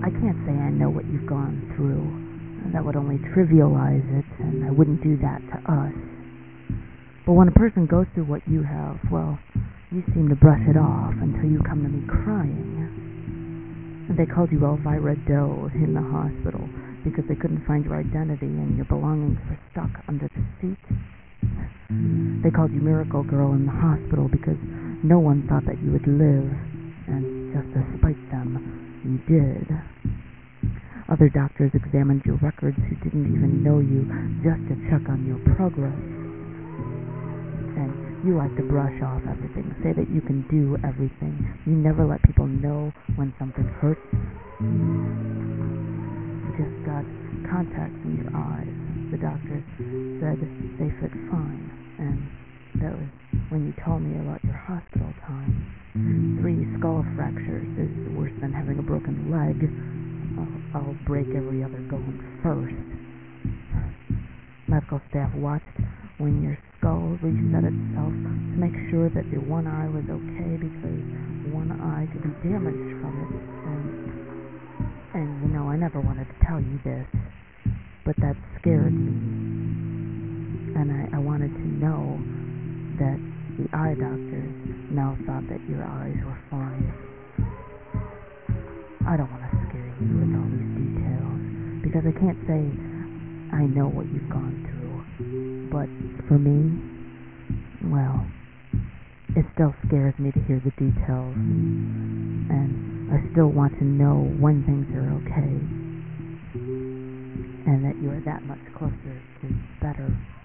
I can't say I know what you've gone through. That would only trivialize it, and I wouldn't do that to us. But when a person goes through what you have, well, you seem to brush it off until you come to me crying. And they called you Elvira Doe in the hospital because they couldn't find your identity and your belongings were stuck under the seat. They called you Miracle Girl in the hospital because no one thought that you would live, and just to spite them, you did. Other doctors examined your records who didn't even know you just to check on your progress. And you like to brush off everything, say that you can do everything. You never let people know when something hurts. You just got contacts in your eyes. The doctor said they fit fine, and that was when you told me about your hospital time. 3 skull fractures is worse than having a broken leg. I'll break every other bone first. Medical staff watched when your skull reset itself to make sure that your one eye was okay because one eye could be damaged from it. And you know, I never wanted to tell you this, but that scared me. And I wanted to know that the eye doctors now thought that your eyes were fine. I don't want to scare you with all these details, because I can't say I know what you've gone through. But for me, well, it still scares me to hear the details. And I still want to know when things are okay, and that you're that much closer to better.